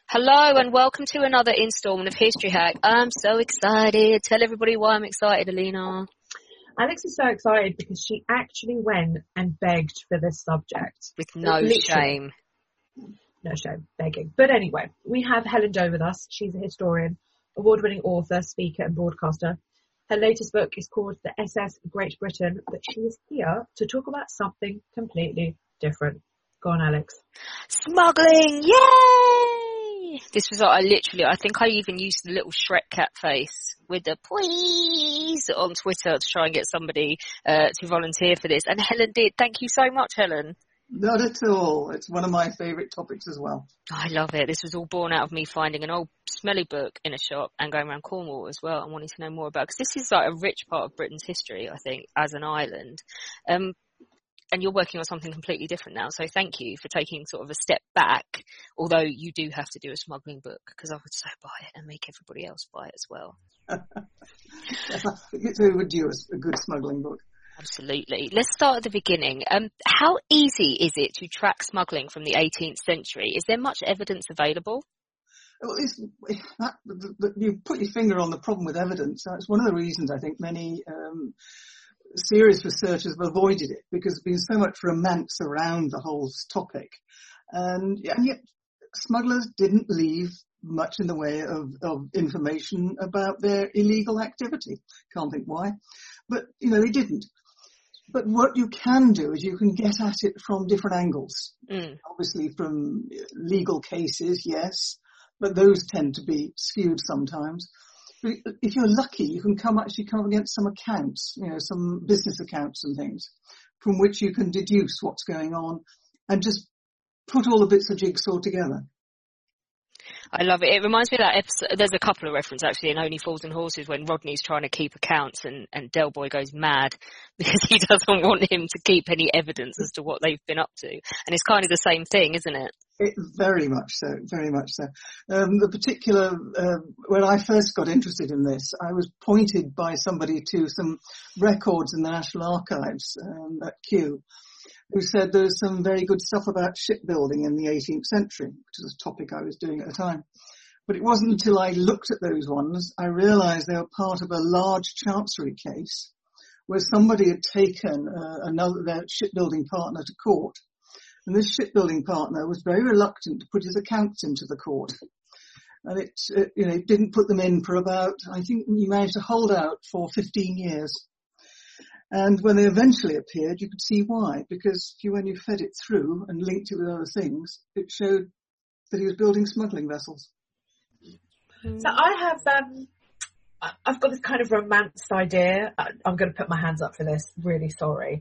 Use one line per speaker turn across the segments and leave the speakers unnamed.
Hello and welcome to another instalment of History Hack. I'm so excited. Tell everybody why I'm excited, Alina.
Alex is so excited because she actually went and begged for this subject.
With no shame.
No shame, begging. But anyway, we have Helen Doe with us. She's a historian, award-winning author, speaker and broadcaster. Her latest book is called The SS Great Britain, but she is here to talk about something completely different. Go on, Alex.
Smuggling! Yay! This was I think I even used the little Shrek cat face with the please on Twitter to try and get somebody to volunteer for this. And Helen did. Thank you so much, Helen.
Not at all. It's one of my favourite topics as well.
I love it. This was all born out of me finding an old smelly book in a shop and going around Cornwall as well and wanting to know more about it. Because this is like a rich part of Britain's history, I think, as an island. And you're working on something completely different now. So thank you for taking sort of a step back, although you do have to do a smuggling book because I would so buy it and make everybody else buy it as well.
It's overdue, a good smuggling book.
Absolutely. Let's start at the beginning. How easy is it to track smuggling from the 18th century? Is there much evidence available?
Well, you put your finger on the problem with evidence. That's one of the reasons I think many serious researchers have avoided it, because there's been so much romance around the whole topic. And yet smugglers didn't leave much in the way of information about their illegal activity. Can't think why. But, they didn't. But what you can do is you can get at it from different angles. Obviously from legal cases, yes, but those tend to be skewed sometimes. But if you're lucky, you can come up against some accounts, some business accounts and things, from which you can deduce what's going on and just put all the bits of jigsaw together.
I love it. It reminds me of that episode. There's a couple of references actually in Only Fools and Horses when Rodney's trying to keep accounts and Del Boy goes mad because he doesn't want him to keep any evidence as to what they've been up to. And it's kind of the same thing, isn't it?
Very much so, very much so. The particular, when I first got interested in this, I was pointed by somebody to some records in the National Archives at Kew, who said there's some very good stuff about shipbuilding in the 18th century, which is a topic I was doing at the time. But it wasn't until I looked at those ones, I realised they were part of a large chancery case where somebody had taken their shipbuilding partner to court. And this shipbuilding partner was very reluctant to put his accounts into the court. And it didn't put them in for about, I think he managed to hold out for 15 years. And when they eventually appeared, you could see why. Because when you fed it through and linked it with other things, it showed that he was building smuggling vessels.
So I've got this kind of romanced idea. I'm going to put my hands up for this. Really sorry.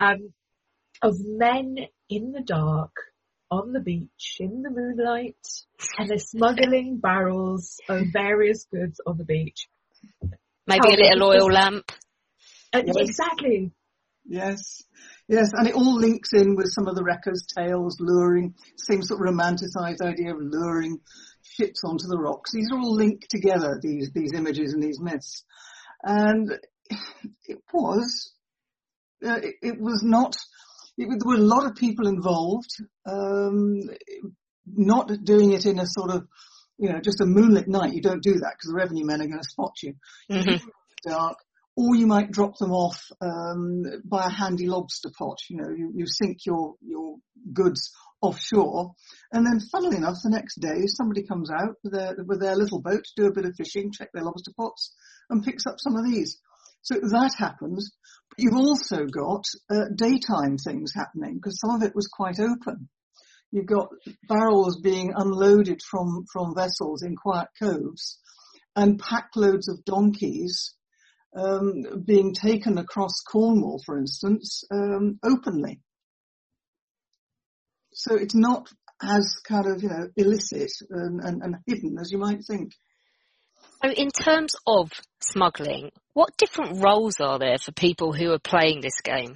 Of men in the dark, on the beach, in the moonlight, and they're smuggling barrels of various goods on the beach.
Maybe a little oil lamp.
Yes.
Exactly.
Yes, and it all links in with some of the wreckers' tales, luring, same sort of romanticised idea of luring ships onto the rocks. These are all linked together, these images and these myths. And there were a lot of people involved, not doing it in a sort of, just a moonlit night. You don't do that because the revenue men are going to spot you. Mm-hmm. Dark. Or you might drop them off by a handy lobster pot. You sink your goods offshore, and then, funnily enough, the next day somebody comes out with their little boat to do a bit of fishing, check their lobster pots, and picks up some of these. So that happens. But you've also got daytime things happening because some of it was quite open. You've got barrels being unloaded from vessels in quiet coves, and packloads of donkeys being taken across Cornwall, for instance, openly. So it's not as kind of, illicit and hidden as you might think.
So in terms of smuggling, what different roles are there for people who are playing this game?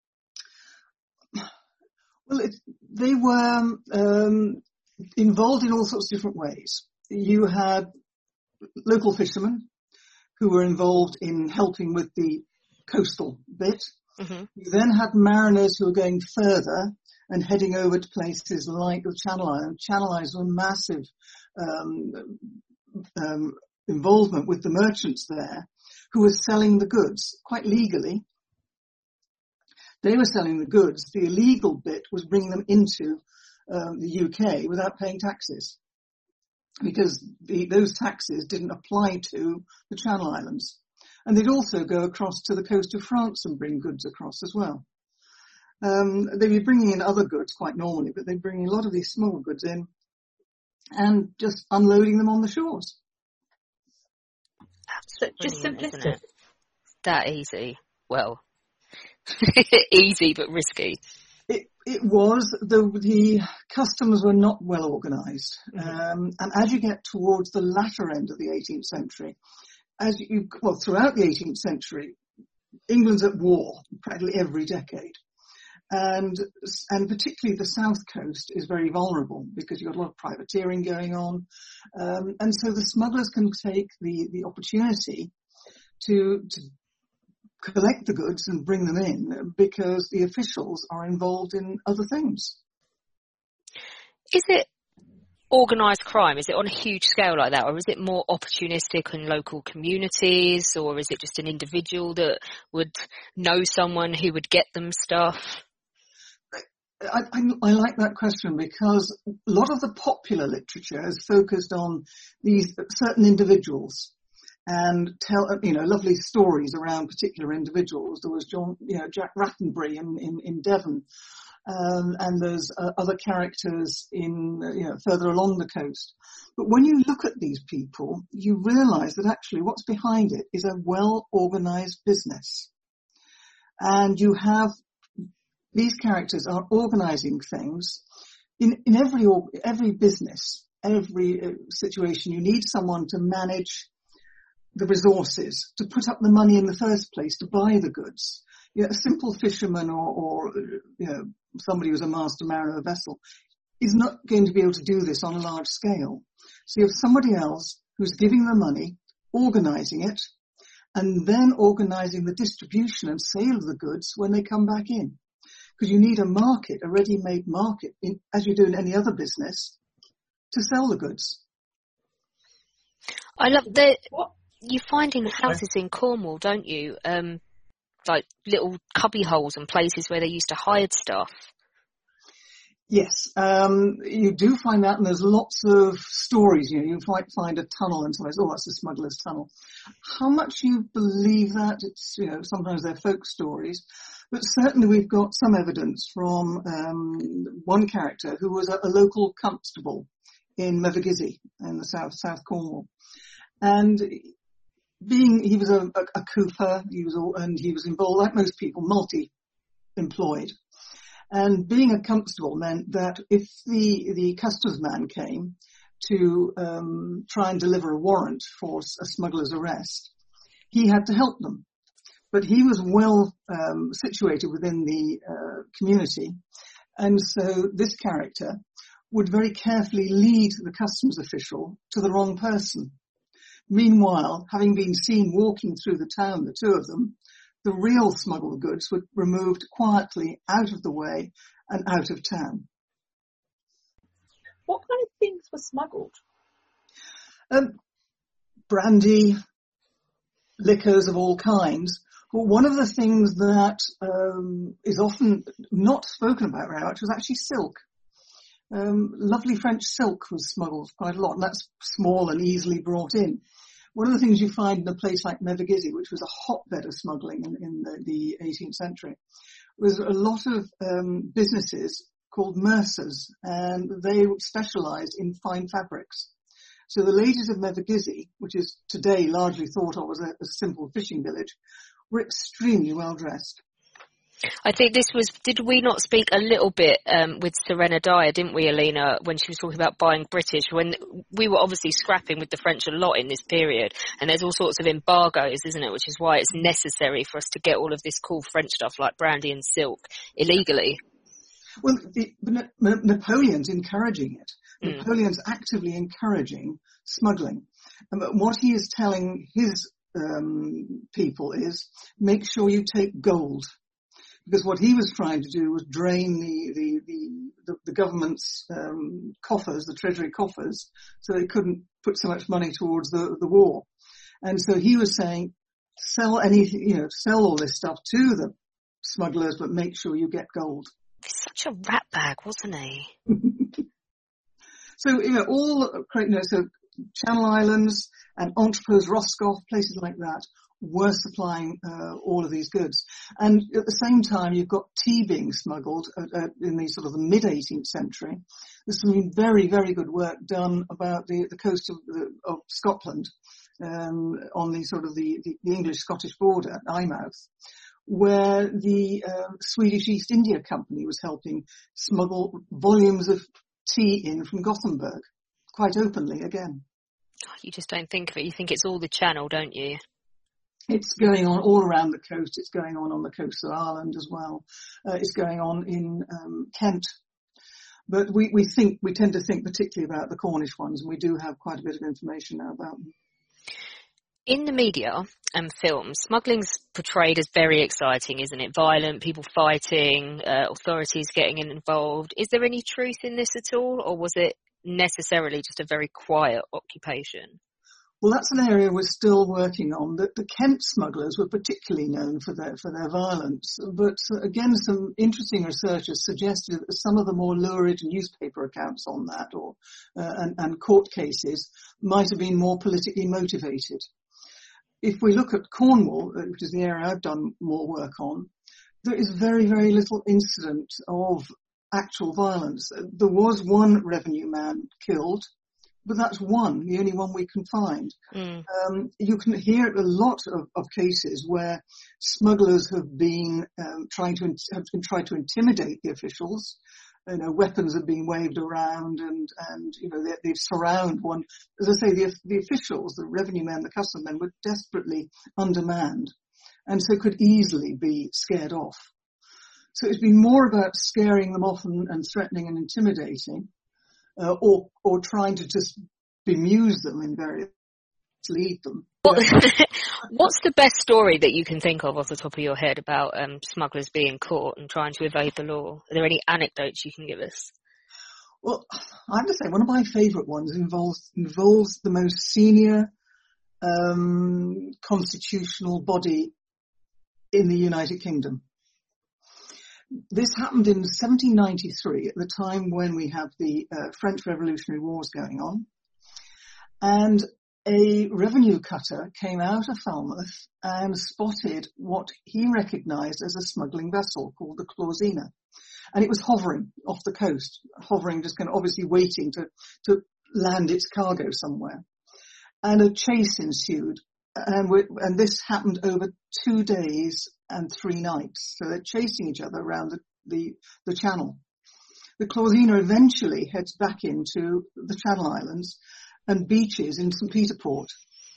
Well, they were involved in all sorts of different ways. You had local fishermen who were involved in helping with the coastal bit. Mm-hmm. You then had mariners who were going further and heading over to places like the Channel Islands. Channel Islands were massive involvement with the merchants there who were selling the goods quite legally. They were selling the goods. The illegal bit was bringing them into the UK without paying taxes, because those taxes didn't apply to the Channel Islands. And they'd also go across to the coast of France and bring goods across as well. They'd be bringing in other goods quite normally, but they'd bring a lot of these small goods in and just unloading them on the shores.
That's
just simplistic.
Isn't it? That easy. Well, easy but risky.
It was. The customs were not well organised. And as you get towards the latter end of the 18th century, throughout the 18th century, England's at war practically every decade. And particularly the south coast is very vulnerable because you've got a lot of privateering going on. And so the smugglers can take the opportunity to collect the goods and bring them in because the officials are involved in other things.
Is it organised crime? Is it on a huge scale like that, or is it more opportunistic in local communities, or is it just an individual that would know someone who would get them stuff?
I like that question because a lot of the popular literature is focused on these certain individuals and tell, lovely stories around particular individuals. There was Jack Rattenbury in Devon, and there's other characters in, further along the coast. But when you look at these people, you realise that actually what's behind it is a well-organised business. And you have these characters are organising things in every business, every situation. You need someone to manage the resources, to put up the money in the first place, to buy the goods. A simple fisherman or somebody who's a master mariner of a vessel is not going to be able to do this on a large scale. So you have somebody else who's giving the money, organising it, and then organising the distribution and sale of the goods when they come back in. Because you need a market, a ready-made market, as you do in any other business, to sell the goods.
I love that you find in houses in Cornwall, don't you? Like little cubby holes and places where they used to hide stuff.
Yes, you do find that, and there's lots of stories. You might find a tunnel and somebody's, that's a smuggler's tunnel. How much you believe that? It's, sometimes they're folk stories. But certainly we've got some evidence from one character who was a local constable in Mevagissey in the South Cornwall. And he was a cooper, he was involved, like most people, multi-employed. And being a constable meant that if the customs man came to try and deliver a warrant for a smuggler's arrest, he had to help them. But he was well situated within the community, and so this character would very carefully lead the customs official to the wrong person. Meanwhile, having been seen walking through the town, the two of them, the real smuggled goods were removed quietly out of the way and out of town.
What kind of things were smuggled?
Brandy, liquors of all kinds. But one of the things that is often not spoken about very much was actually silk. Lovely French silk was smuggled quite a lot, and that's small and easily brought in. One of the things you find in a place like Mevagissey, which was a hotbed of smuggling in the 18th century, was a lot of businesses called mercers, and they specialised in fine fabrics. So the ladies of Mevagissey, which is today largely thought of as a simple fishing village, were extremely well dressed.
I think did we not speak a little bit with Serena Dyer, didn't we, Alina, when she was talking about buying British, when we were obviously scrapping with the French a lot in this period, and there's all sorts of embargoes, isn't it, which is why it's necessary for us to get all of this cool French stuff like brandy and silk illegally.
Well, Napoleon's encouraging it. Napoleon's actively encouraging smuggling. What he is telling his people is, make sure you take gold. because what he was trying to do was drain the government's coffers, the treasury coffers, so they couldn't put so much money towards the war. And so he was saying, sell anything, sell all this stuff to the smugglers, but make sure you get gold.
He's such a rat bag, wasn't he?
So, so Channel Islands and Entrepose Roscoff, places like that, were supplying all of these goods. And at the same time, you've got tea being smuggled in the sort of the mid-18th century. There's some very, very good work done about the coast of Scotland, on the sort of the English-Scottish border, Eyemouth, where the Swedish East India Company was helping smuggle volumes of tea in from Gothenburg, quite openly again.
You just don't think of it. You think it's all the Channel, don't you?
It's going on all around the coast. It's going on the coast of Ireland as well. It's going on in Kent. But we tend to think particularly about the Cornish ones, and we do have quite a bit of information now about them.
In the media and films, smuggling's portrayed as very exciting, isn't it? Violent, people fighting, authorities getting involved. Is there any truth in this at all, or was it necessarily just a very quiet occupation?
Well, that's an area we're still working on. The Kent smugglers were particularly known for their violence, but again, some interesting researchers suggested that some of the more lurid newspaper accounts on that, and court cases, might have been more politically motivated. If we look at Cornwall, which is the area I've done more work on, there is very, very little incident of actual violence. There was one revenue man killed, but that's one, the only one we can find. You can hear a lot of cases where smugglers have been tried to intimidate the officials. Weapons are being waved around, and they surround one. As I say, the officials, the revenue men, the custom men, were desperately undermanned, and so could easily be scared off. So it's been more about scaring them off and threatening and intimidating, or trying to just bemuse them in various, lead them.
What's the best story that you can think of off the top of your head about smugglers being caught and trying to evade the law? Are there any anecdotes you can give us?
Well, I have to say, one of my favourite ones involves the most senior constitutional body in the United Kingdom. This happened in 1793, at the time when we have the French Revolutionary Wars going on. And a revenue cutter came out of Falmouth and spotted what he recognised as a smuggling vessel called the Clausina. And it was hovering off the coast, just kind of obviously waiting to land its cargo somewhere. And a chase ensued. And this happened over 2 days and 3 nights. So they're chasing each other around the channel. The Clausina eventually heads back into the Channel Islands and beaches in St. Peter Port.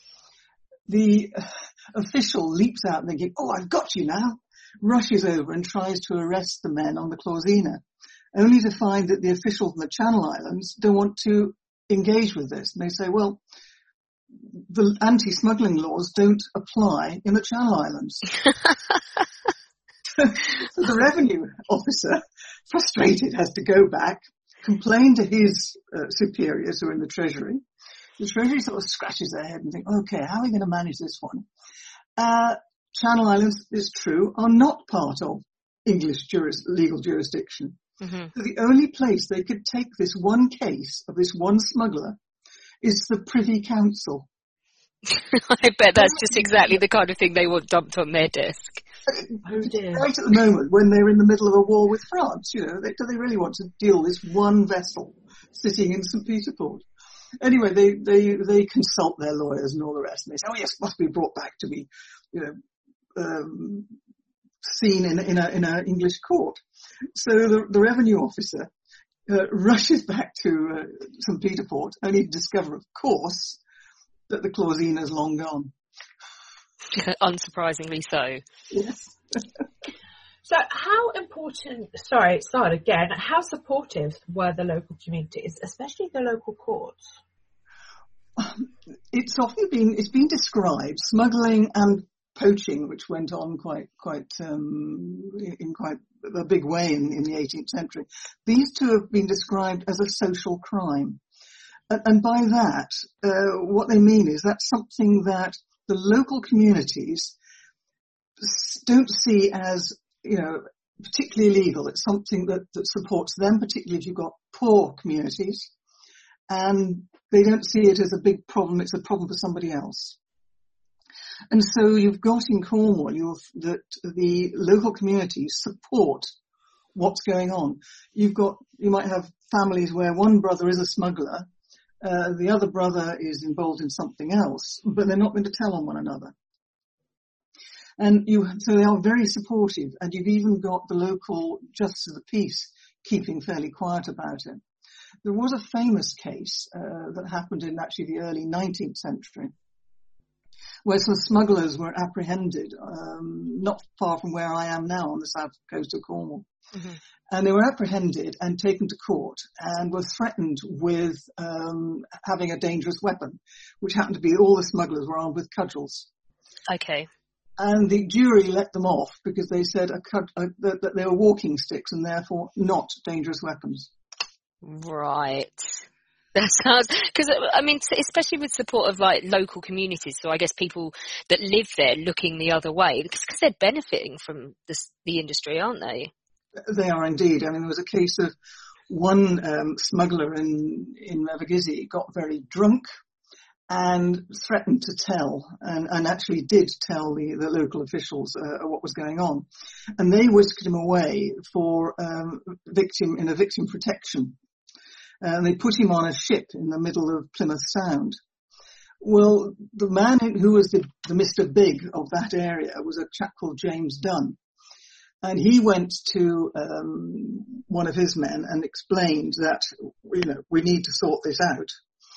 The official leaps out thinking, "Oh, I've got you now," rushes over and tries to arrest the men on the Clausina, only to find that the officials in the Channel Islands don't want to engage with this. And they say, well, the anti-smuggling laws don't apply in the Channel Islands. So the revenue officer, frustrated, has to go back, complain to his superiors who are in the Treasury. The Treasury sort of scratches their head and think, okay, how are we going to manage this one? Channel Islands, it's true, are not part of English legal jurisdiction. Mm-hmm. So the only place they could take this one case of this one smuggler is the Privy Council.
I bet that's just exactly the kind of thing they want dumped on their desk.
Oh dear.
Right at the moment, when they're in the middle of a war with France, do they really want to deal with this one vessel sitting in St. Peter Port? Anyway, they consult their lawyers and all the rest, and they say, oh yes, it must be brought back to be, seen in a English court. So the revenue officer rushes back to St. Peter Port, only to discover, of course, that the Clausina's long gone.
Unsurprisingly so.
Yes.
So how supportive were the local communities, especially the local courts?
It's been described, smuggling and poaching, which went on in quite a big way in the 18th century. These two have been described as a social crime. And by that, what they mean is that's something that the local communities don't see as, particularly illegal. It's something that supports them, particularly if you've got poor communities. And they don't see it as a big problem. It's a problem for somebody else. And so you've got in Cornwall that the local communities support what's going on. You might have families where one brother is a smuggler, the other brother is involved in something else, but they're not going to tell on one another. So they are very supportive, and you've even got the local justice of the peace keeping fairly quiet about it. There was a famous case that happened in actually the early 19th century, where some smugglers were apprehended, not far from where I am now on the south coast of Cornwall. Mm-hmm. And they were apprehended and taken to court and were threatened with having a dangerous weapon, which happened to be all the smugglers were armed with cudgels.
Okay.
And the jury let them off because they said that they were walking sticks and therefore not dangerous weapons.
Right. That sounds, because I mean, especially with support of like local communities, so I guess people that live there looking the other way, because they're benefiting from the industry, aren't they?
They are indeed. I mean, there was a case of one smuggler in Mevagissey got very drunk and threatened to tell, and actually did tell the local officials what was going on, and they whisked him away for victim protection. And they put him on a ship in the middle of Plymouth Sound. Well, the man who was the Mr. Big of that area was a chap called James Dunn. And he went to one of his men and explained that, we need to sort this out.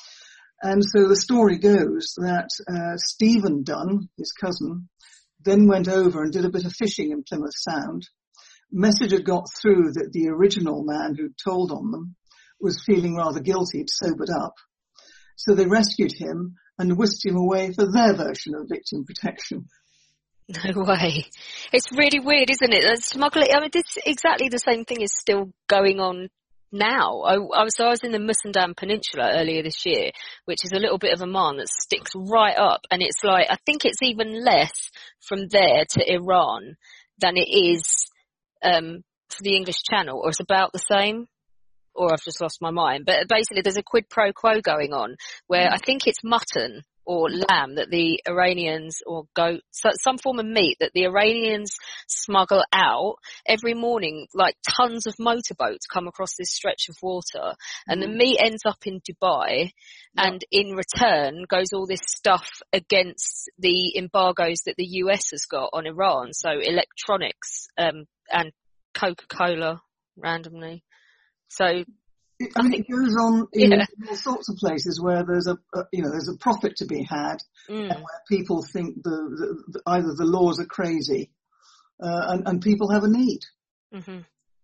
And so the story goes that Stephen Dunn, his cousin, then went over and did a bit of fishing in Plymouth Sound. Message had got through that the original man who told on them was feeling rather guilty, he'd sobered up. So they rescued him and whisked him away for their version of victim protection.
No way. It's really weird, isn't it? Smuggling, I mean, this exactly the same thing is still going on now. I was in the Musandam Peninsula earlier this year, which is a little bit of a man that sticks right up, and it's like, I think it's even less from there to Iran than it is for the English Channel, or it's about the same. Or I've just lost my mind. But basically there's a quid pro quo going on where I think it's mutton or lamb that the Iranians, or goat, some form of meat that the Iranians smuggle out every morning. Like tons of motorboats come across this stretch of water, and the meat ends up in Dubai, and in return goes all this stuff against the embargoes that the US has got on Iran. So electronics, and Coca-Cola randomly. So
I mean, it goes on in all sorts of places where there's a profit to be had, and where people think either the laws are crazy, and people have a need.
Mm-hmm.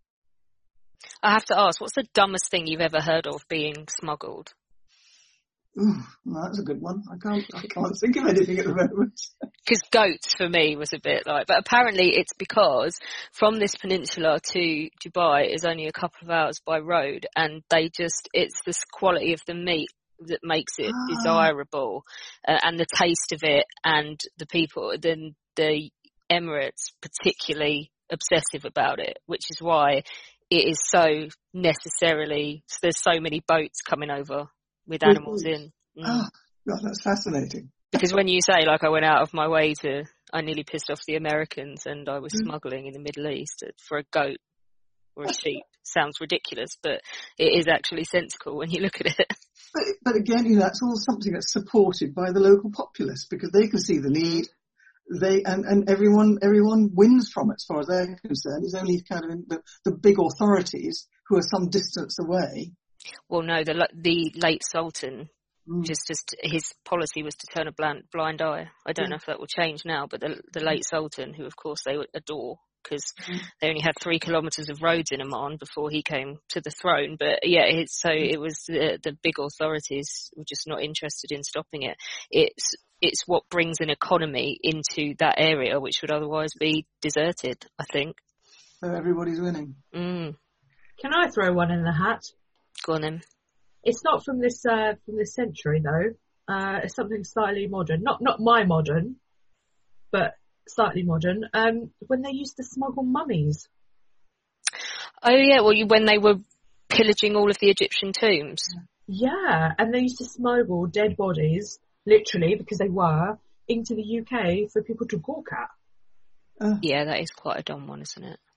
I have to ask, what's the dumbest thing you've ever heard of being smuggled?
Well, that's a good one. I can't think of anything at the moment.
Because goats for me was a bit like, but apparently it's because from this peninsula to Dubai is only a couple of hours by road, and it's this quality of the meat that makes it desirable, and the taste of it, and the people, then the Emirates particularly obsessive about it, which is why it is so necessarily, there's so many boats coming over with animals in.
Oh, God, that's fascinating.
Because when you say, like, I went out of my way I nearly pissed off the Americans and I was smuggling in the Middle East for a goat or a sheep. Sounds ridiculous, but it is actually sensible when you look at it.
But again, that's all something that's supported by the local populace, because they can see the need. And everyone wins from it as far as they're concerned. It's only kind of the big authorities who are some distance away.
Well, no, the late Sultan, just his policy was to turn a blind eye. I don't know if that will change now, but the late Sultan, who of course they adore, because they only had 3 kilometres of roads in Oman before he came to the throne. But yeah, it was the big authorities were just not interested in stopping it. it's what brings an economy into that area, which would otherwise be deserted, I think.
So everybody's winning.
Mm.
Can I throw one in the hat?
Go on then.
It's not from this century though. It's something slightly modern. Not my modern, but slightly modern. When they used to smuggle mummies.
Oh yeah, well, when they were pillaging all of the Egyptian tombs.
Yeah, and they used to smuggle dead bodies, literally, because they were, into the UK for people to gawk at.
Yeah, that is quite a dumb one, isn't it?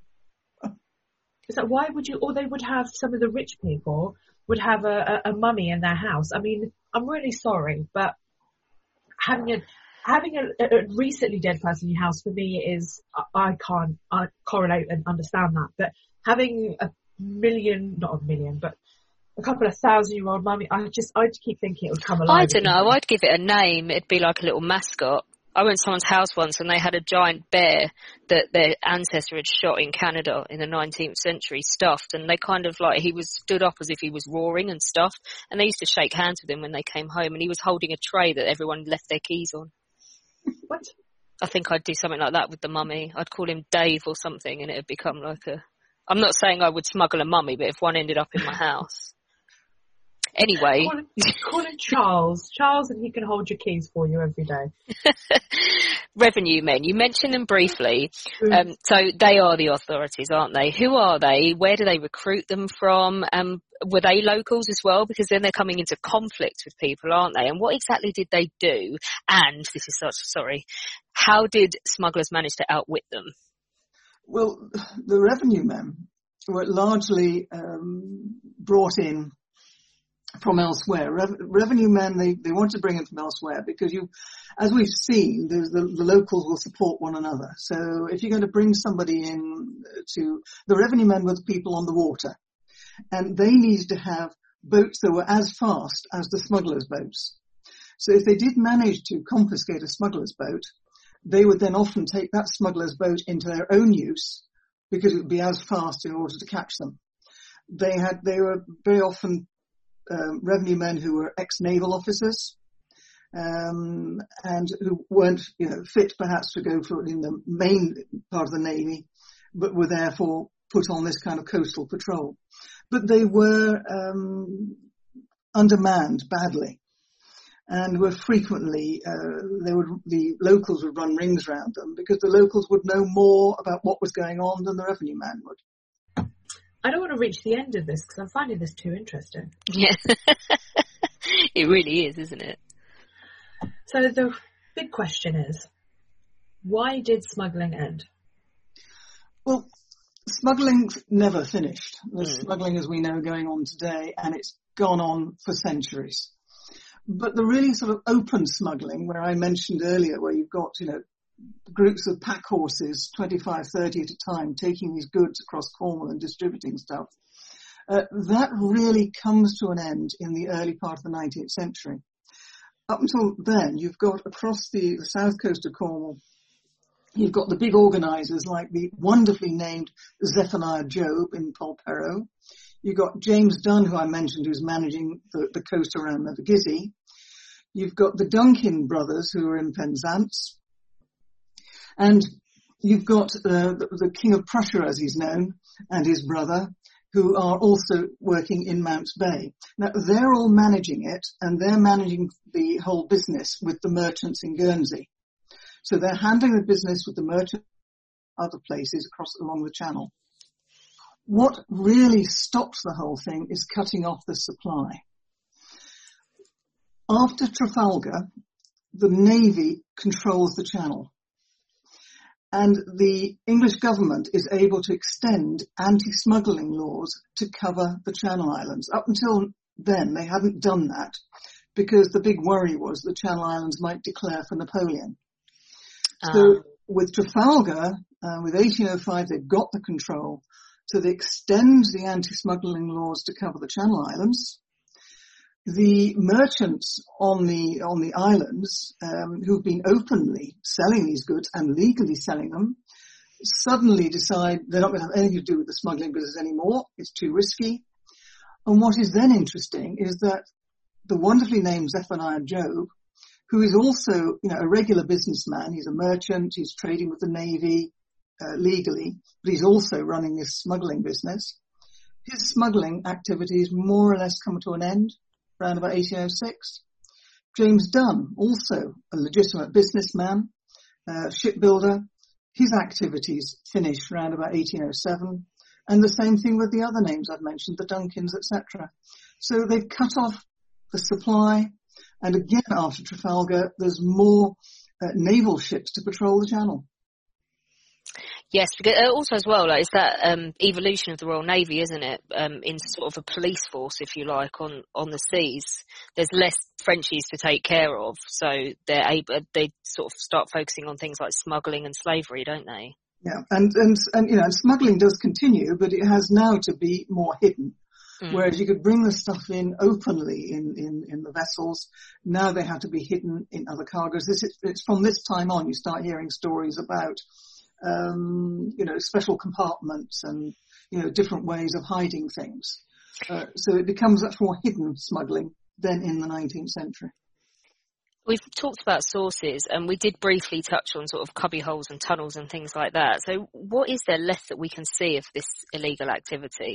It's like, why would you, or they would have, some of the rich people would have a mummy in their house. I mean, I'm really sorry, but having a recently dead person in your house, for me, is, I can't correlate and understand that, but having not a million, but a couple of 1,000-year-old mummy, I'd keep thinking it would come alive.
I don't know, I'd give it a name. It'd be like a little mascot. I went to someone's house once and they had a giant bear that their ancestor had shot in Canada in the 19th century, stuffed, and they kind of like, he was stood up as if he was roaring and stuffed, and they used to shake hands with him when they came home, and he was holding a tray that everyone left their keys on.
What?
I think I'd do something like that with the mummy. I'd call him Dave or something, and it'd become like I'm not saying I would smuggle a mummy, but if one ended up in my house. Anyway.
Call him Charles. Charles, and he can hold your keys for you every day.
Revenue men. You mentioned them briefly. So they are the authorities, aren't they? Who are they? Where do they recruit them from? Were they locals as well? Because then they're coming into conflict with people, aren't they? And what exactly did they do? And how did smugglers manage to outwit them?
Well, the revenue men were largely brought in from elsewhere. Revenue men, they want to bring in from elsewhere because as we've seen, the locals will support one another. So if you're going to bring somebody in the revenue men were the people on the water, and they needed to have boats that were as fast as the smugglers' boats. So if they did manage to confiscate a smuggler's boat, they would then often take that smuggler's boat into their own use because it would be as fast in order to catch them. They were very often revenue men who were ex-naval officers, and who weren't, fit perhaps to go for in the main part of the Navy, but were therefore put on this kind of coastal patrol. But they were undermanned badly, and were frequently the locals would run rings around them because the locals would know more about what was going on than the revenue man would.
I don't want to reach the end of this because I'm finding this too interesting.
Yeah, it really is, isn't it?
So the big question is, why did smuggling end?
Well, smuggling never finished. There's smuggling as we know going on today, and it's gone on for centuries. But the really sort of open smuggling, where I mentioned earlier, where you've got, groups of pack horses, 25, 30 at a time, taking these goods across Cornwall and distributing stuff, that really comes to an end in the early part of the 19th century. Up until then, you've got across the south coast of Cornwall, you've got the big organisers like the wonderfully named Zephaniah Job in Polperro. You've got James Dunn, who I mentioned, who's managing the coast around Mevagissey. You've got the Duncan brothers, who are in Penzance. And you've got the King of Prussia, as he's known, and his brother, who are also working in Mounts Bay. Now, they're all managing it, and they're managing the whole business with the merchants in Guernsey. So they're handling the business with the merchants other places along the channel. What really stops the whole thing is cutting off the supply. After Trafalgar, the Navy controls the channel. And the English government is able to extend anti-smuggling laws to cover the Channel Islands. Up until then, they hadn't done that because the big worry was the Channel Islands might declare for Napoleon. So with Trafalgar, with 1805, they've got the control. So they extend the anti-smuggling laws to cover the Channel Islands. The merchants on the islands, who've been openly selling these goods and legally selling them, suddenly decide they're not going to have anything to do with the smuggling business anymore. It's too risky. And what is then interesting is that the wonderfully named Zephaniah Job, who is also, a regular businessman. He's a merchant. He's trading with the Navy legally, but he's also running this smuggling business. His smuggling activities more or less come to an end around about 1806. James Dunn, also a legitimate businessman, shipbuilder. His activities finish around about 1807. And the same thing with the other names I've mentioned, the Duncans, etc. So they've cut off the supply. And again, after Trafalgar, there's more naval ships to patrol the Channel.
Yes, because also as well, it's that evolution of the Royal Navy, isn't it? Into sort of a police force, if you like, on the seas. There's less Frenchies to take care of, so they sort of start focusing on things like smuggling and slavery, don't they?
Yeah, and smuggling does continue, but it has now to be more hidden. Whereas you could bring the stuff in openly in the vessels, now they have to be hidden in other cargoes. It's from this time on you start hearing stories about, special compartments and, different ways of hiding things. So it becomes much more hidden smuggling than in the 19th century.
We've talked about sources, and we did briefly touch on sort of cubby holes and tunnels and things like that. So what is there left that we can see of this illegal activity?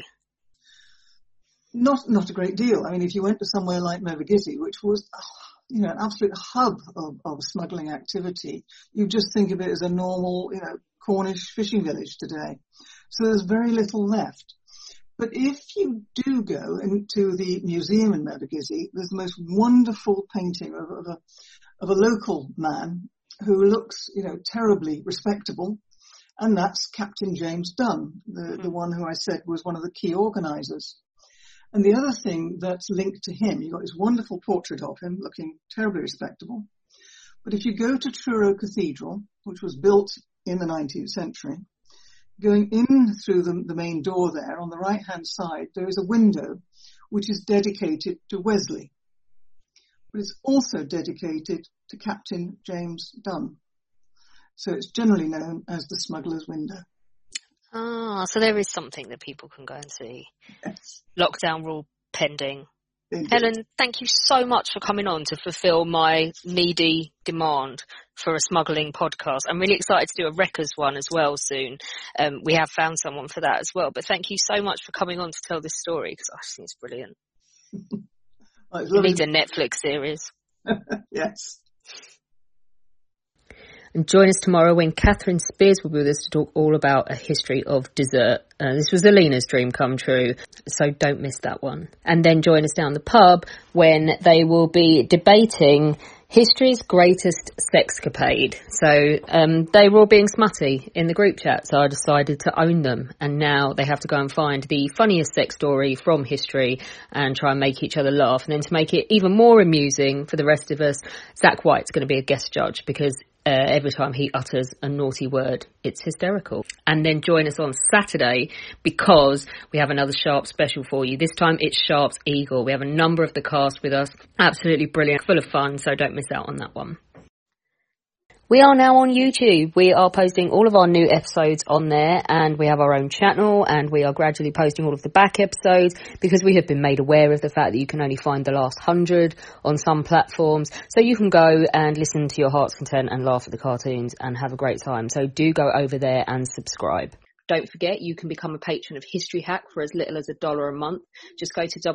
Not a great deal. I mean, if you went to somewhere like Mevagissey, which was, an absolute hub of smuggling activity, you just think of it as a normal, Cornish fishing village today. So there's very little left. But if you do go into the museum in Mevagissey, there's the most wonderful painting of a local man who looks, terribly respectable. And that's Captain James Dunn, the one who I said was one of the key organisers. And the other thing that's linked to him, you've got this wonderful portrait of him looking terribly respectable. But if you go to Truro Cathedral, which was built in the 19th century, going in through the main door there, on the right-hand side, there is a window which is dedicated to Wesley. But it's also dedicated to Captain James Dunn. So it's generally known as the Smuggler's Window.
Ah, so there is something that people can go and see.
Yes.
Lockdown rule pending.
Indeed.
Helen, thank you so much for coming on to fulfil my needy demand for a smuggling podcast. I'm really excited to do a Wreckers one as well soon. We have found someone for that as well. But thank you so much for coming on to tell this story, because I think it's brilliant. It needs a Netflix series.
Yes.
And join us tomorrow when Catherine Spears will be with us to talk all about a history of dessert. This was Alina's dream come true, so don't miss that one. And then join us down the pub when they will be debating history's greatest sexcapade. So they were all being smutty in the group chat, so I decided to own them. And now they have to go and find the funniest sex story from history and try and make each other laugh. And then to make it even more amusing for the rest of us, Zach White's going to be a guest judge, because every time he utters a naughty word, it's hysterical. And then join us on Saturday, because we have another Sharp special for you. This time it's Sharp's Eagle. We have a number of the cast with us. Absolutely brilliant, full of fun, so don't miss out on that one. We are now on YouTube. We are posting all of our new episodes on there, and we have our own channel, and we are gradually posting all of the back episodes, because we have been made aware of the fact that you can only find the last 100 on some platforms. So you can go and listen to your heart's content and laugh at the cartoons and have a great time. So do go over there and subscribe. Don't forget, you can become a patron of History Hack for as little as $1 a month. Just go to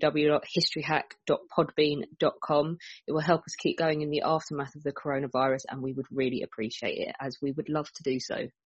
www.historyhack.podbean.com. It will help us keep going in the aftermath of the coronavirus, and we would really appreciate it, as we would love to do so.